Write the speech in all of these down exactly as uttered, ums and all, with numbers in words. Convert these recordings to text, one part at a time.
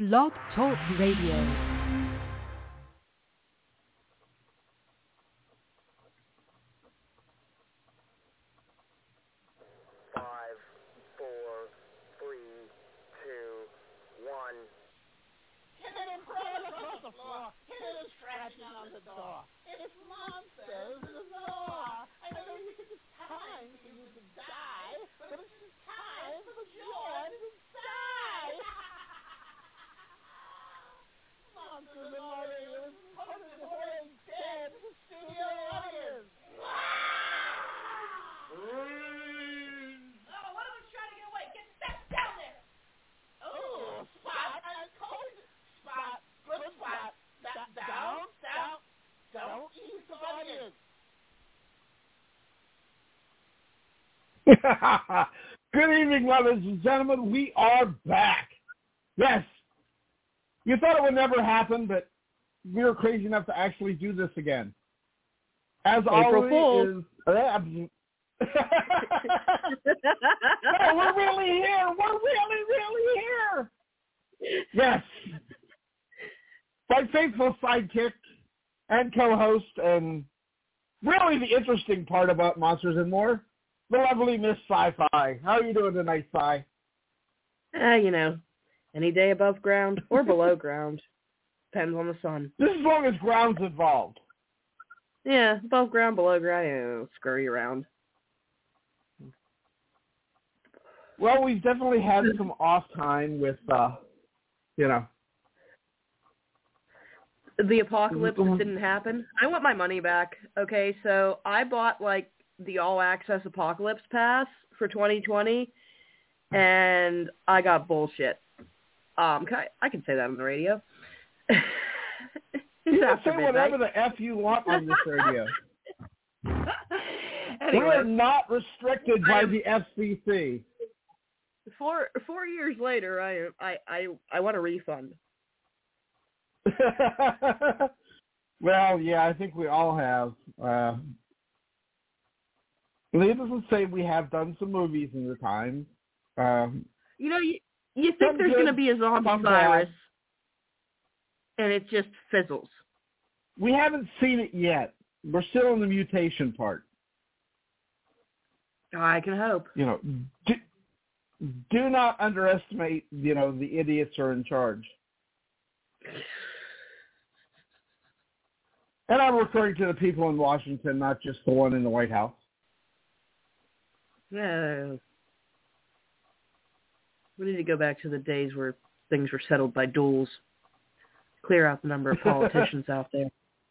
Blog Talk Radio. On the door. It's monsters in the door. I know you think it's time for you to die, but it's just time for the joy to die. Monsters and Warriors, Conan Doyle dead, the studio audience. Oh, one of them's trying to get away. Get back down there. Oh, Spot, I told you. Spot, good Spot. Da- down, down, don't ease the audience. Good evening, ladies and gentlemen. We are back. Yes. You thought it would never happen, but we were crazy enough to actually do this again. As April always Fool. is... no, we're really here. We're really, really here. Yes. My faithful sidekick and co-host, and really the interesting part about Monsters and More, the lovely Miss Sci-Fi. How are you doing tonight, Sci? Ah, you know, any day above ground or below ground. Depends on the sun. Just as long as ground's involved. Yeah, above ground, below ground, you know, scurry around. Well, we've definitely had some off time with, uh, you know, the apocalypse didn't happen. I want my money back. Okay, so I bought like the all access apocalypse pass for twenty twenty, and I got bullshit. Um, can I, I can say that on the radio. You can say whatever the F you want on this radio. Anyway, we are not restricted by the F C C. Four four years later, I I I, I want a refund. Well, yeah, I think we all have. Uh, needless to say, we have done some movies in the time. Um, you know, you, you think there's going to be a zombie virus, and it just fizzles. We haven't seen it yet. We're still in the mutation part. I can hope. You know, do, do not underestimate, you know, the idiots who are in charge. And I'm referring to the people in Washington, not just the one in the White House. Yeah. We need to go back to the days where things were settled by duels. Clear out the number of politicians out there.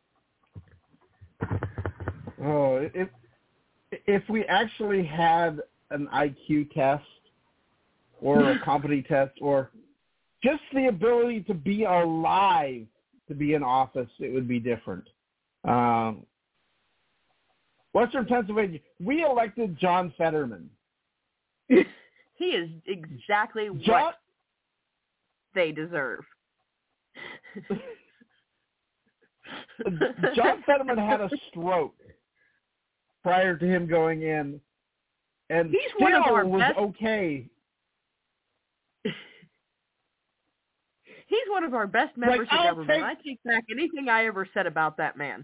Oh, if if we actually had an I Q test or a competency test or just the ability to be alive to be in office, it would be different. Um, Western Pennsylvania, we elected John Fetterman. He is exactly John, what they deserve. John Fetterman had a stroke prior to him going in, and He's still one of our was best... okay. He's one of our best members like, of government. Take... I take back anything I ever said about that man.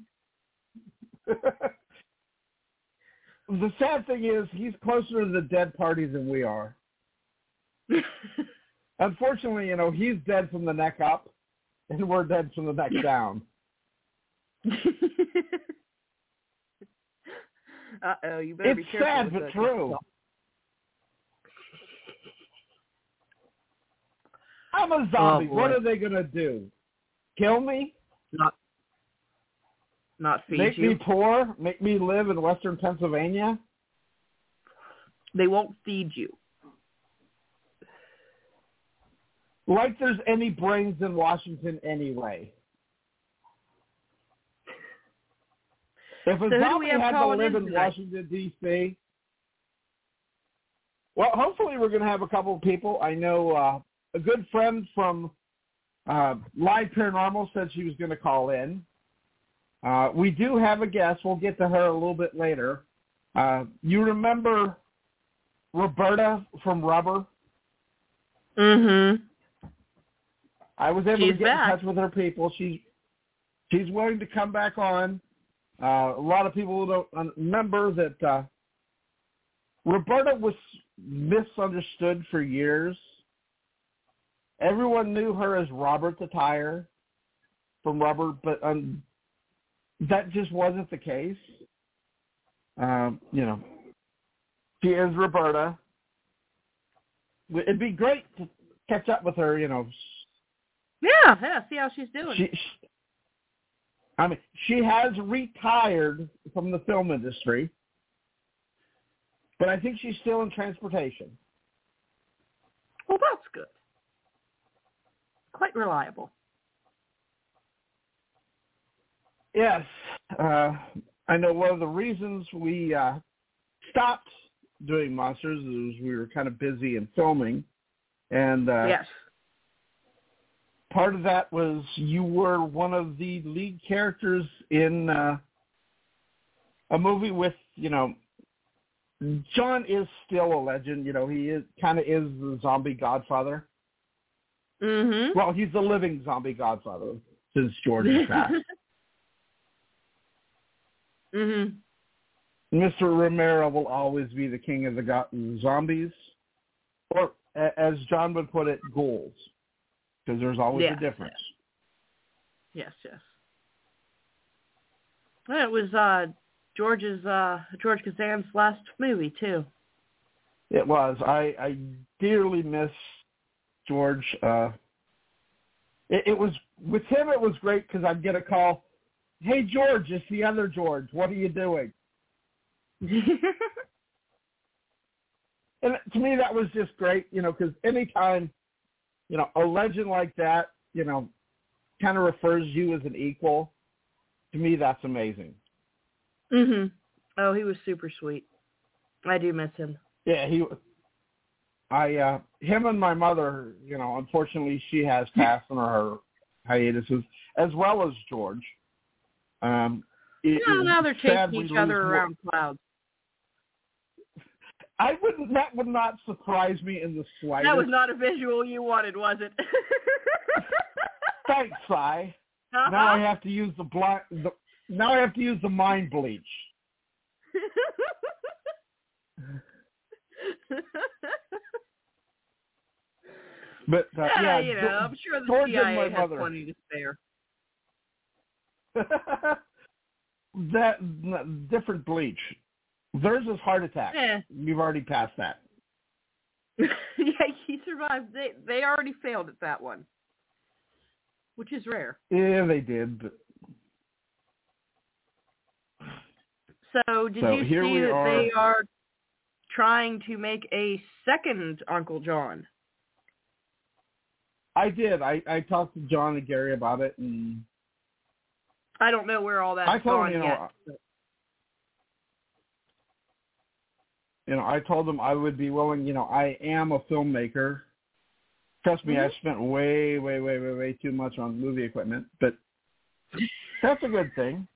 The sad thing is he's closer to the dead party than we are. Unfortunately, you know, he's dead from the neck up, and we're dead from the neck down. Uh-oh, you better it's be careful. It's sad, but true. I'm a zombie. Oh, what are they going to do? Kill me? Not Not feed Make you? me poor? Make me live in Western Pennsylvania? They won't feed you. Like there's any brains in Washington anyway. If a so zombie had to live in tonight? Washington, D C, well, hopefully we're going to have a couple of people. I know uh, a good friend from uh, Live Paranormal said she was going to call in. Uh, we do have a guest. We'll get to her a little bit later. Uh, you remember Roberta from Rubber? Mm-hmm. I was able She's to get back. in touch with her people. She's she's willing to come back on. Uh, a lot of people don't remember that uh, Roberta was misunderstood for years. Everyone knew her as Robert the Tire from Robert, but um, that just wasn't the case. Um, you know, she is Roberta. It'd be great to catch up with her, you know. Yeah, yeah, see how she's doing. She, she, I mean, she has retired from the film industry, but I think she's still in transportation. Well, that's good. Quite reliable. Yes. Uh, I know one of the reasons we uh, stopped doing Monsters is we were kind of busy in filming. And uh, yes. part of that was you were one of the lead characters in uh, a movie with, you know, John is still a legend. You know, he is kind of is the zombie godfather. Mm-hmm. Well, he's the living zombie godfather since George has passed. Mm-hmm. Mister Romero will always be the king of the go- zombies, or a- as John would put it, ghouls, because there's always yes, a difference. Yes, yes. Well, it was uh, George's uh, George Kazan's last movie too. It was. I, I dearly miss George. Uh, it, it was with him. It was great because I'd get a call. Hey, George, it's the other George. What are you doing? And to me, that was just great, you know, because anytime, you know, a legend like that, you know, kind of refers you as an equal, to me, that's amazing. Mhm. Oh, he was super sweet. I do miss him. Yeah, he. I, uh, him and my mother, you know, unfortunately, she has passed on her hiatuses, as well as George. Um, it, Yeah, now they're chasing each other more. around clouds. I wouldn't. That would not surprise me in the slightest. That was not a visual you wanted, was it? Thanks, Si. Uh-huh. Now I have to use the blind. The, now I have to use the mind bleach. But uh, yeah, yeah, you know, I'm sure the George C I and A my has mother. plenty to spare. that different bleach. Theirs is heart attack. Yeah. We've already passed that. Yeah, he survived. They they already failed at that one, which is rare. Yeah, they did. But... So did So you here see we that are. they are trying to make a second Uncle John? I did. I, I talked to John and Gary about it, and I don't know where all that's I told gone him, you know, yet. but- you know, I told them I would be willing. You know, I am a filmmaker. Trust me, Mhm. I spent way, way, way, way, way too much on movie equipment, but that's a good thing.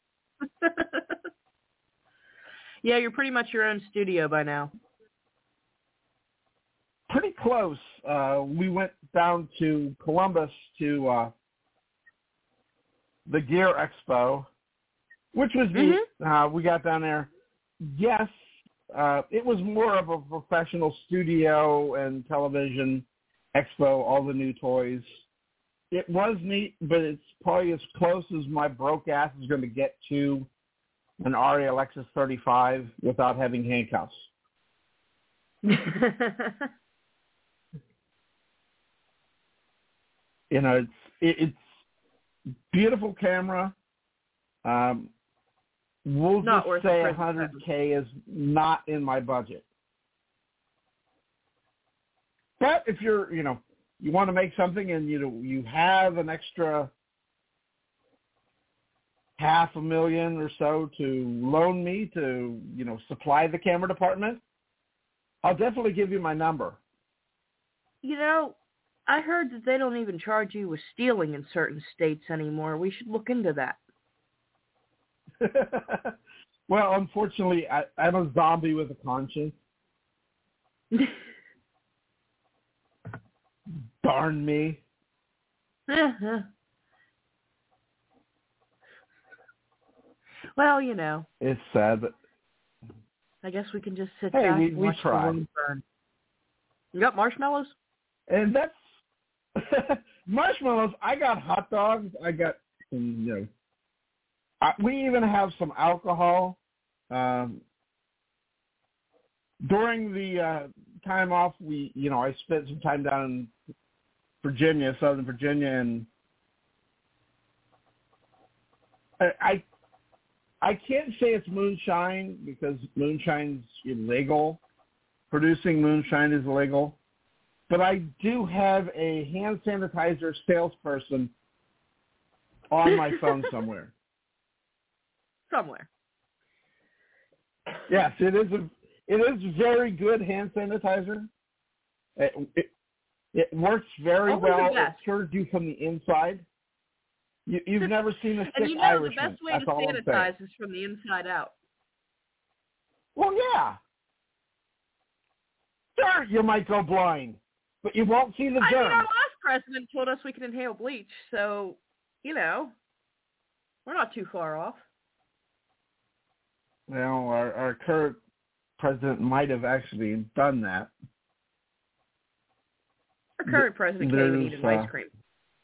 Yeah, you're pretty much your own studio by now. Pretty close. Uh, we went down to Columbus to uh, the Gear Expo, which was neat. Mhm. Uh, we got down there. Yes, uh, it was more of a professional studio and television expo, all the new toys. It was neat, but it's probably as close as my broke ass is going to get to an Arri Alexis thirty-five without having handcuffs. You know, it's it, it's beautiful camera. Um, we'll Not just worth say the one hundred K is not in my budget. But if you're, you know, you want to make something and you know you have an extra half a million or so to loan me to, you know, supply the camera department, I'll definitely give you my number. You know, I heard that they don't even charge you with stealing in certain states anymore. We should look into that. Well, unfortunately, I, I'm a zombie with a conscience. Darn me. Uh-huh. Well, you know. It's sad, but I guess we can just sit hey, back we, and we watch try. the world burn. You got marshmallows? And that's marshmallows. I got hot dogs. I got some, you know. I, we even have some alcohol. Um, during the uh, time off, we, you know, I spent some time down in Virginia, Southern Virginia, and I, I, I can't say it's moonshine because moonshine's illegal. Producing moonshine is illegal. But I do have a hand sanitizer salesperson on my phone somewhere. Somewhere. Yes, it is a it is very good hand sanitizer. It it, it works very Always the well. It best. cures you from the inside. You, you've never seen a sick And you know Irishman. the best way That's to all I'm saying. sanitize is from the inside out. Well, yeah. Sure, you might go blind, but you won't see the I mean, our germs. last president told us we can inhale bleach, so, you know, we're not too far off. Well, our, our current president might have actually done that. Our current president can't even eat an There's, ice uh, cream.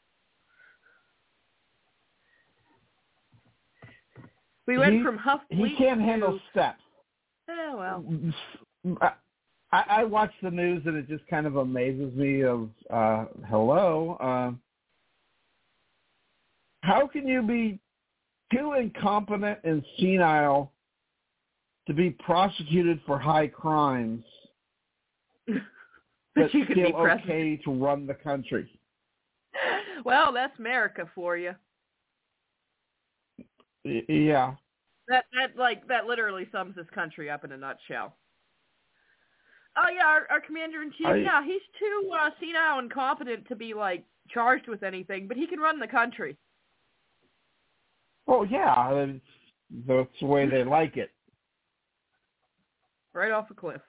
We went he, from huff bleach He can't to... handle steps. Oh, well. I, I watch the news and it just kind of amazes me of, uh, hello, uh, how can you be too incompetent and senile to be prosecuted for high crimes, but you could be still president. okay to run the country? Well, that's America for you. Y- Yeah. That that like that literally sums this country up in a nutshell. Oh yeah, our, our commander in chief. I- Yeah, he's too uh, senile and incompetent to be like charged with anything, but he can run the country. Oh, yeah. It's, that's the way they like it. Right off a cliff.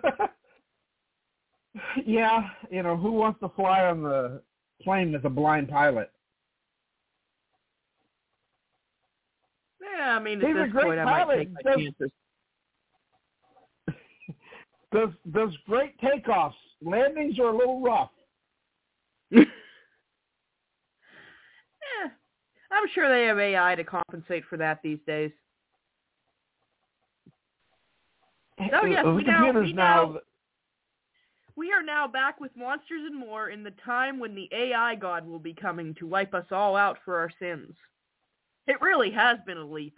Yeah, you know, who wants to fly on the plane with a blind pilot? Yeah, I mean, at He's a this great point, I might pilot. take my Does- chances. Does does great takeoffs. Landings are a little rough. Yeah, I'm sure they have A I to compensate for that these days. Oh, yes, the we now- computers we now. now- We are now back with Monsters and More in the time when the A I god will be coming to wipe us all out for our sins. It really has been a leap.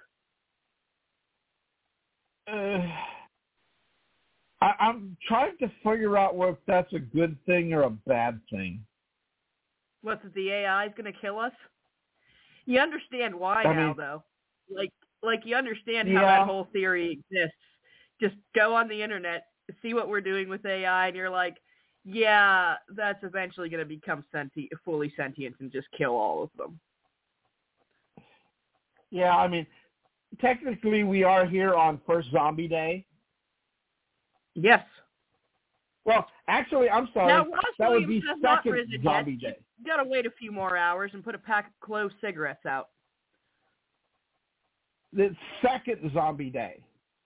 Uh, I, I'm trying to figure out whether that's a good thing or a bad thing. What, that the A I is going to kill us? You understand why I now, mean- though. Like, like you understand how Yeah. that whole theory exists. Just go on the internet, see what we're doing with A I, and you're like, yeah, that's eventually going to become senti- fully sentient and just kill all of them. Yeah, I mean, technically we are here on First Zombie Day. Yes. Well, actually, I'm sorry. Now, Ross that would be Williams has not second risen Zombie yet. Day. You got to wait a few more hours and put a pack of clove cigarettes out. It's second Zombie Day.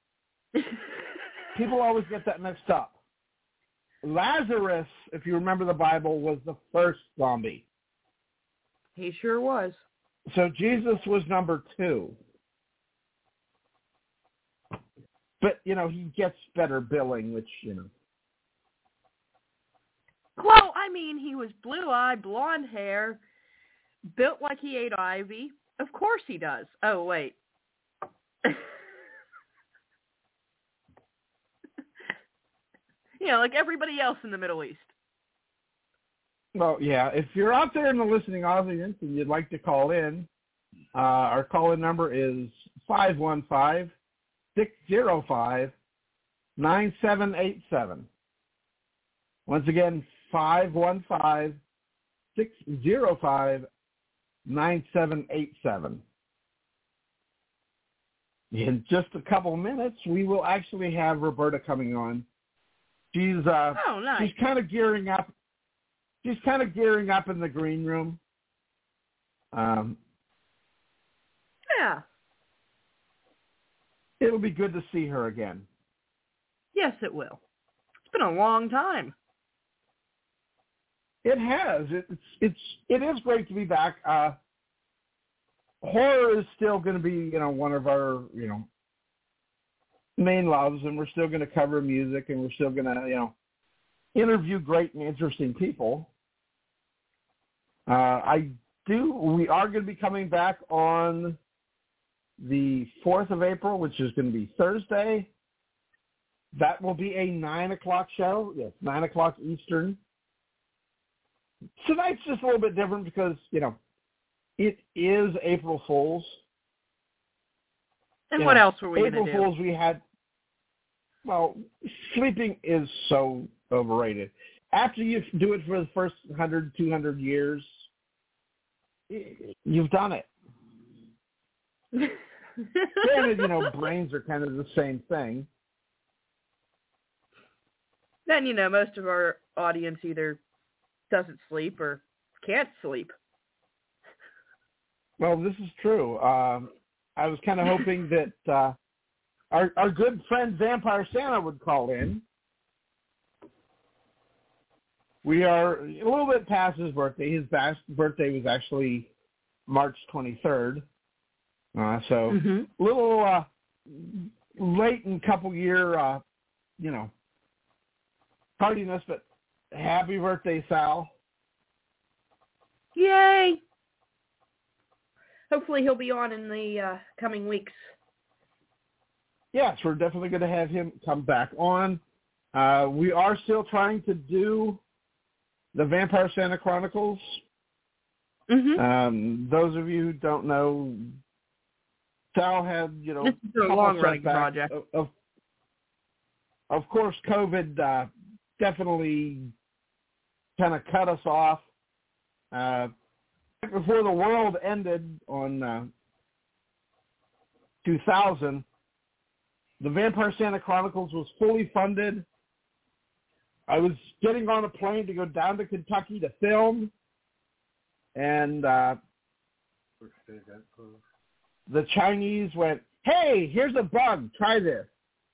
People always get that mixed up. Lazarus, if you remember the Bible, was the first zombie. He sure was. So Jesus was number two. But, you know, he gets better billing, which, you know. Well, I mean, he was blue-eyed, blonde hair, built like he ate ivy. Of course he does. Oh, wait. You know, like everybody else in the Middle East. Well, yeah, if you're out there in the listening audience and you'd like to call in, uh, our call-in number is five one five, six zero five, nine seven eight seven. Once again, five one five, six zero five, nine seven eight seven. In just a couple minutes, we will actually have Roberta coming on. She's uh, Oh, nice. she's kind of gearing up. She's kind of gearing up in the green room. Um, Yeah. it'll be good to see her again. Yes, it will. It's been a long time. It has. It's it's it is great to be back. Uh, horror is still going to be, you know, one of our, you know, main loves, and we're still going to cover music, and we're still going to, you know, interview great and interesting people. Uh, I do. We are going to be coming back on the fourth of April, which is going to be Thursday. That will be a nine o'clock show. Yes, nine o'clock Eastern. Tonight's just a little bit different because, you know, it is April Fool's. And You what know, else were we going to April do? Fool's, we had, well, sleeping is so overrated. After you do it for the first one hundred, two hundred years, you've done it. Granted, you know, brains are kind of the same thing. Then, you know, most of our audience either doesn't sleep or can't sleep. Well, this is true. Um, I was kind of hoping that uh, our our good friend Vampire Santa would call in. We are a little bit past his birthday. His bas- birthday was actually March twenty-third. Uh, so Mm-hmm. a little uh, late in couple year, uh, you know, tardiness, but happy birthday, Sal. Yay! Hopefully he'll be on in the uh, coming weeks. Yes, we're definitely going to have him come back on. Uh, we are still trying to do the Vampire Santa Chronicles. Mm-hmm. Um, those of you who don't know, Sal had, you know, This is a couple long-running setbacks. project. Of, of, of course, COVID uh, definitely kind of cut us off. Uh, before the world ended on uh, two thousand, the Vampire Santa Chronicles was fully funded. I was getting on a plane to go down to Kentucky to film, and uh, the Chinese went, "Hey, here's a bug. Try this."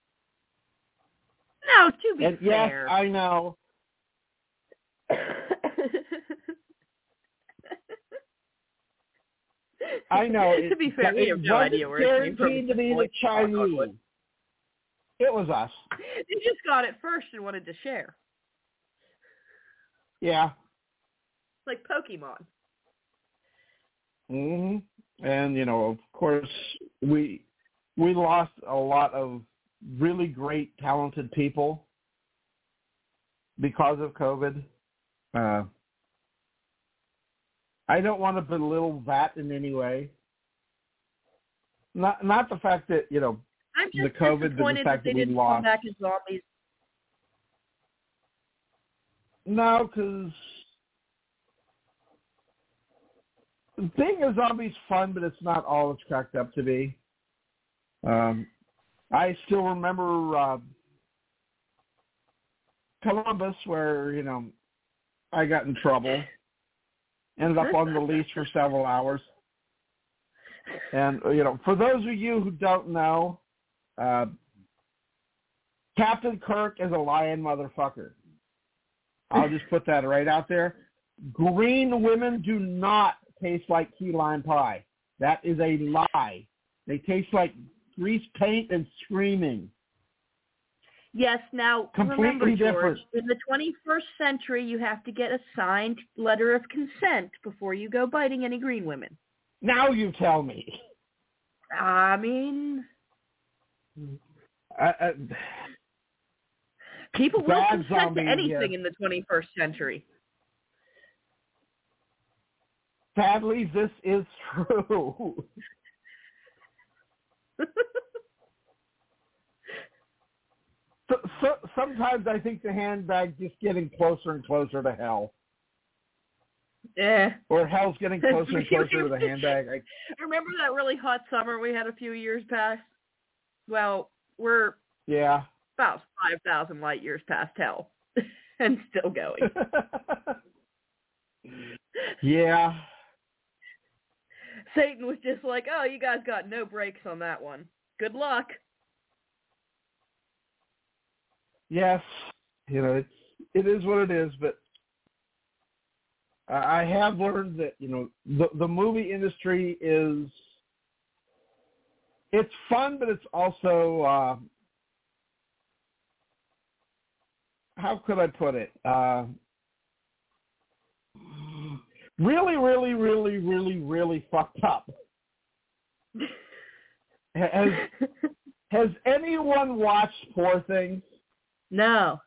No, to be And yes, fair. I know. I know. To be fair, we it have no wasn't idea where it came from. guaranteed to be the Chinese. It was us. They just got it first and wanted to share. Yeah. Like Pokemon. hmm And, you know, of course, we we lost a lot of really great, talented people because of COVID. Uh, I don't want to belittle that in any way. Not not the fact that, you know, I'm just the COVID, but the disappointed fact that they that we didn't lost. come back as zombies. No, because being a zombie's fun, but it's not all it's cracked up to be. Um, I still remember uh, Columbus, where, you know, I got in trouble. Ended up on the leash for several hours. And, you know, for those of you who don't know, uh, Captain Kirk is a lying motherfucker. I'll just put that right out there. Green women do not taste like key lime pie. That is a lie. They taste like grease paint and screaming. Yes, now Completely remember, George, different. in the twenty-first century, you have to get a signed letter of consent before you go biting any green women. Now you tell me. I mean, I, I, people will Bad consent zombie, to anything yeah. in the twenty-first century. Sadly, this is true. So, so, sometimes I think the handbag's just getting closer and closer to hell. Eh. Or hell's getting closer and closer to the handbag. I, Remember that really hot summer we had a few years past? Well, we're yeah. about five thousand light years past hell and still going. Yeah. Satan was just like, oh, you guys got no breaks on that one. Good luck. Yes, you know, it's, it is what it is, but I have learned that, you know, the, the movie industry is, it's fun, but it's also, uh, how could I put it? Uh, really, really, really, really, really fucked up. Has, has anyone watched Poor Things? No.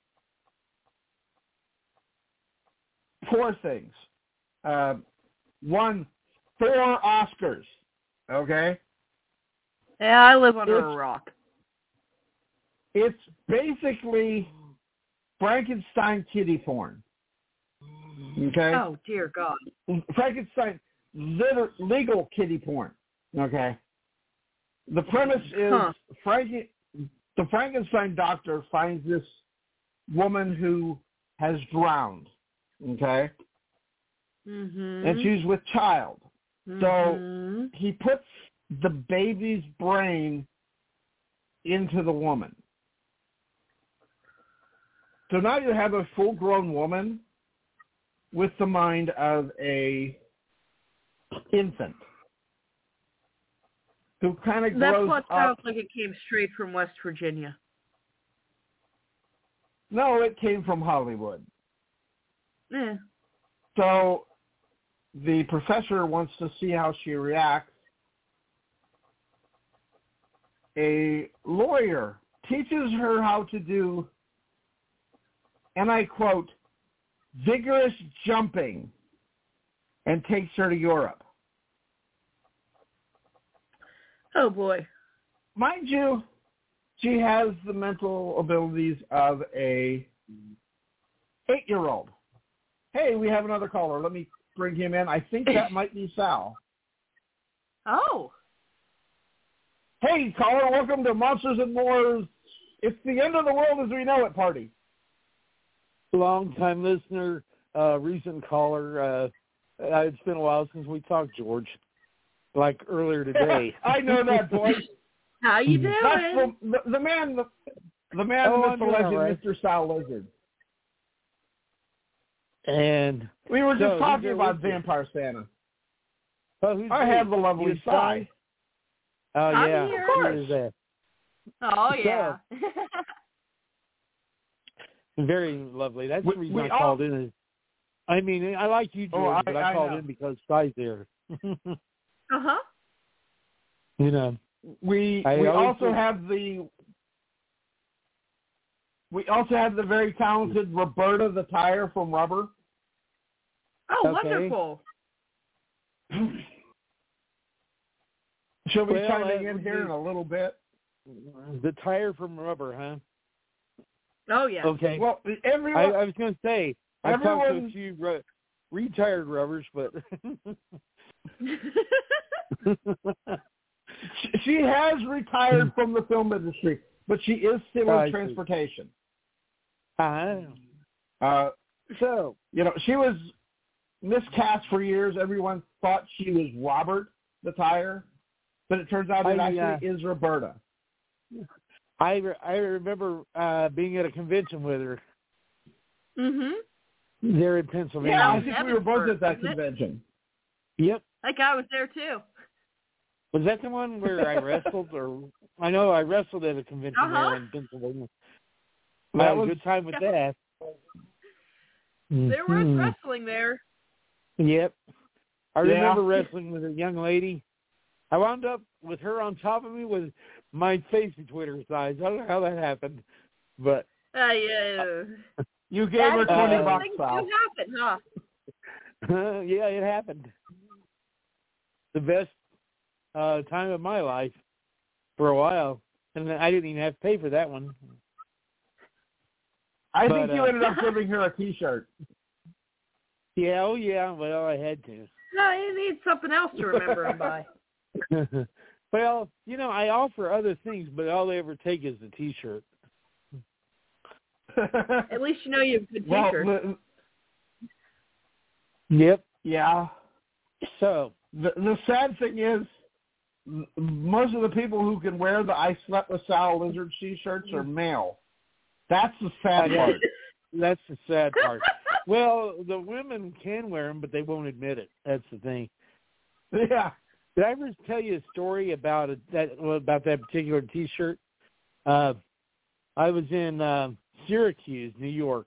Poor Things. Uh, won four Oscars. Okay? Yeah, I live under it's, a rock. It's basically Frankenstein kiddie porn. Okay? Oh, dear God. Frankenstein liter- legal kiddie porn. Okay? The premise is huh. Frank- the Frankenstein doctor finds this woman who has drowned. Okay? Mm-hmm. And she's with child. Mm-hmm. So he puts the baby's brain into the woman. So now you have a full-grown woman with the mind of a infant who kind of That grows plot up. sounds like it came straight from West Virginia. No, it came from Hollywood. Eh. So the professor wants to see how she reacts. A lawyer teaches her how to do, and I quote, vigorous jumping, and takes her to Europe. Oh, boy. Mind you, she has the mental abilities of a eight-year-old. Hey, we have another caller. Let me bring him in. I think that might be Sal. Oh. Hey, caller, welcome to Monsters and More's It's the End of the World as We Know It party. Long-time listener, uh, recent caller. Uh, uh, it's been a while since we talked, George. Like earlier today. I know that, boy. How you doing? That's the, the, the man, the, the man, Oh, the I'm myth, the doing legend, all right. Mister Sal Lizard. And We were just so, talking who's about there? Vampire Santa. Oh, who's I there? have the lovely You Sai. Oh, I'm yeah. here. Who is that? Oh, yeah. Very lovely. That's We- the reason we I all- called in. Is, I mean, I like you, George, Oh, I- but I, I called know. in because Sai's there. Uh-huh. You know. We I we always also think- have the we also have the very talented Roberta the Tire from Rubber. Oh, Okay. wonderful. She'll be Well, chiming uh, in would here you- in a little bit. The tire from Rubber, huh? Oh, yeah. Okay. Well, I, everyone, I was going to say, I've talked to everyone- a few re- retired rubbers, but she- she has retired from the film industry, but she is still I in see. transportation. uh, Uh, so you know, she was miscast for years. Everyone thought she was Robert the Tire, but it turns out it I, actually uh, is Roberta. I re- I remember uh, being at a convention with her Mm-hmm. there in Yeah, Pennsylvania. I think we were both Evansburg, at that isn't it? convention. Yep. That guy was there, too. Was that the one where I wrestled? Or I know I wrestled at a convention Uh-huh. there in Pennsylvania. I That had a was good time with that. There was Mhm. wrestling there. Yep. I Yeah. remember wrestling with a young lady. I wound up with her on top of me with my face between her thighs. I don't know how that happened, but Uh, yeah. you gave her That's twenty uh, bucks, things Sal. do happen, huh? yeah, it happened. The best uh, time of my life for a while, and I didn't even have to pay for that one. I But, think you uh, ended up giving her a T-shirt. Yeah, oh yeah. Well, I had to. No, you need something else to remember him by. Well, you know, I offer other things, but all they ever take is the T-shirt. At least you know you have good well, T-shirts. the- Yep. yeah. So, the the sad thing is, m- most of the people who can wear the "I slept with Sal Lizard" T-shirts are male. That's the sad part. That's the sad part. Well, the women can wear them, but they won't admit it. That's the thing. Yeah. Did I ever tell you a story about a, that about that particular T-shirt? Uh, I was in uh, Syracuse, New York,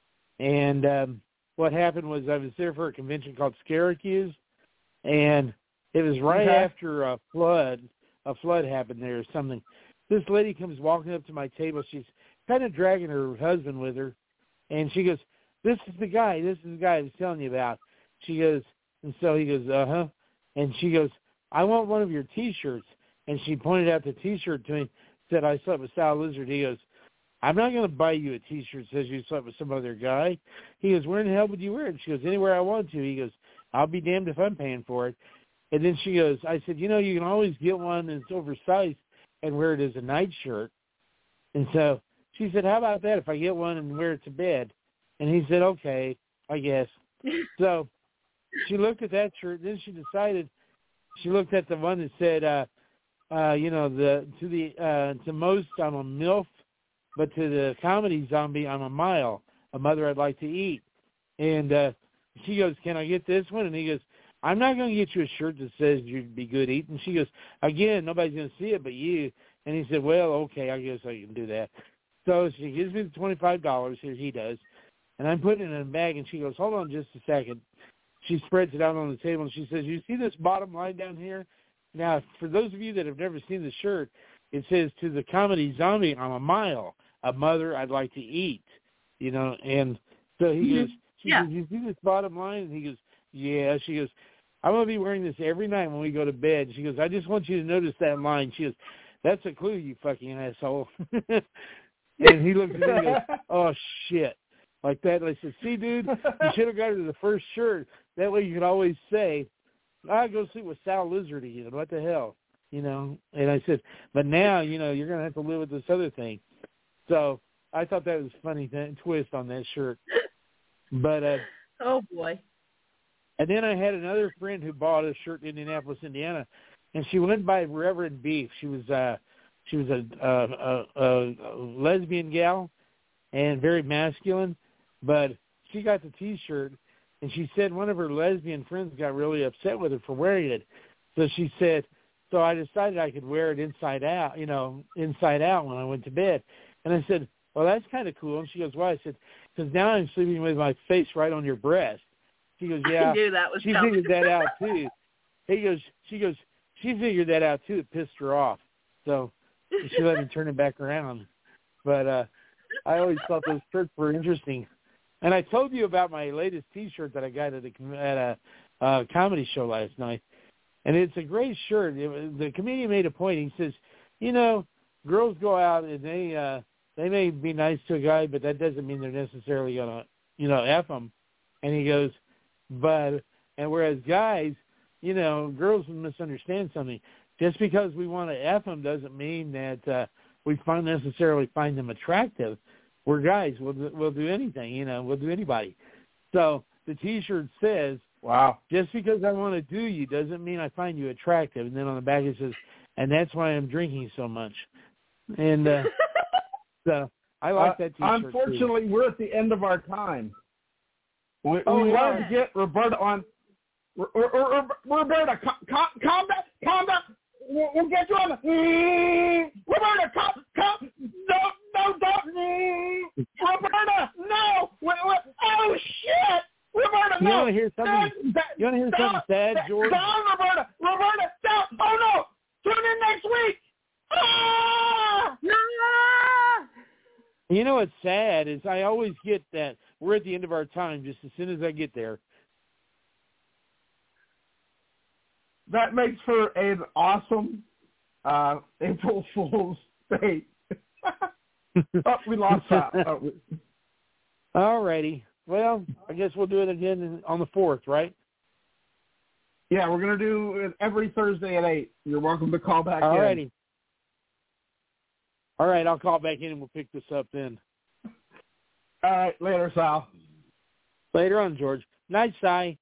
and um, what happened was I was there for a convention called Syracuse, and it was right Okay. after a flood. A flood happened there or something. This lady comes walking up to my table. She's kind of dragging her husband with her, and she goes, "This is the guy. This is the guy I was telling you about." She goes, and so he goes, "Uh huh," and she goes, "I want one of your T-shirts." And she pointed out the T-shirt to me, said, "I slept with Sal Lizard." He goes, "I'm not going to buy you a T-shirt that says you slept with some other guy." He goes, "Where in the hell would you wear it?" She goes, "Anywhere I want to." He goes, "I'll be damned if I'm paying for it." And then she goes, I said, "You know, you can always get one that's oversized and wear it as a nightshirt." And so she said, "How about that if I get one and wear it to bed?" And he said, "Okay, I guess." So she looked at that shirt, and then she decided, she looked at the one that said, uh, uh, you know, the to the uh, to most I'm a MILF, but to the comedy zombie I'm a mile, a mother I'd like to eat. And uh, she goes, "Can I get this one?" And he goes, "I'm not going to get you a shirt that says you'd be good eating." She goes, "Again, nobody's going to see it but you." And he said, "Well, okay, I guess I can do that." So she gives me the twenty-five dollars, here he does, and I'm putting it in a bag, and she goes, "Hold on just a second." She spreads it out on the table, and she says, "You see this bottom line down here? Now, for those of you that have never seen the shirt, it says, 'To the comedy zombie, I'm a mile, a mother I'd like to eat.'" You know, and so he goes, she Yeah. goes, "You see this bottom line?" And he goes, "Yeah." She goes, "I'm going to be wearing this every night when we go to bed." She goes, "I just want you to notice that line." She goes, "That's a clue, you fucking asshole." And he looked at me and goes, "Oh, shit." Like that. I said, "See, dude, you should have got her the first shirt. That way you could always say, I go sleep with Sal Lizard again. What the hell?" You know? And I said, "But now, you know, you're going to have to live with this other thing." So I thought that was a funny th- twist on that shirt. But, uh, oh, boy. and then I had another friend who bought a shirt in Indianapolis, Indiana, and she went by Reverend Beef. She was uh, she was a, a, a, a lesbian gal and very masculine, but she got the T-shirt, and she said one of her lesbian friends got really upset with her for wearing it. So she said, so I decided I could wear it inside out, you know, inside out when I went to bed. And I said, "Well, that's kind of cool." And she goes, "Why?" I said, "Because now I'm sleeping with my face right on your breast." She goes, "Yeah." I knew that was she coming. figured that out too. He goes, she goes, she figured that out too. It pissed her off, so she let me turn it back around. But uh, I always thought those shirts were interesting. And I told you about my latest T-shirt that I got at a, at a uh, comedy show last night, and it's a great shirt. It was, the comedian made a point. He says, "You know, girls go out and they uh, they may be nice to a guy, but that doesn't mean they're necessarily gonna, you know, F him." And he goes, But, and whereas guys, you know, girls misunderstand something. Just because we want to F them doesn't mean that uh, we find necessarily find them attractive. We're guys. We'll, we'll do anything, you know, we'll do anybody. So the T-shirt says, "Wow, just because I want to do you doesn't mean I find you attractive." And then on the back it says, "And that's why I'm drinking so much." And uh, so I like uh, that T-shirt. Unfortunately, too. we're at the end of our time. We, Oh, we yeah. wanted to get Roberta on. R- R- R- Roberta, calm, calm, calm down, calm down. We'll, we'll get you on. The, mm, Roberta, calm, calm. No, no, don't. Mm, Roberta, no. Wait, wait. Oh shit, Roberta, You no. want to hear something? That, You want to hear down, something sad, George? Down, Roberta, Roberta, down. Oh no, tune in next week. Ah! You know what's sad is I always get that we're at the end of our time just as soon as I get there. That makes for an awesome uh, April Fool's Day. Oh, we lost that. Oh, we... All righty. Well, I guess we'll do it again on the fourth, right? Yeah, we're going to do it every Thursday at eight. You're welcome to call back All in. righty. All right, I'll call back in and we'll pick this up then. All right, later, Sal. Later on, George. Night, Si.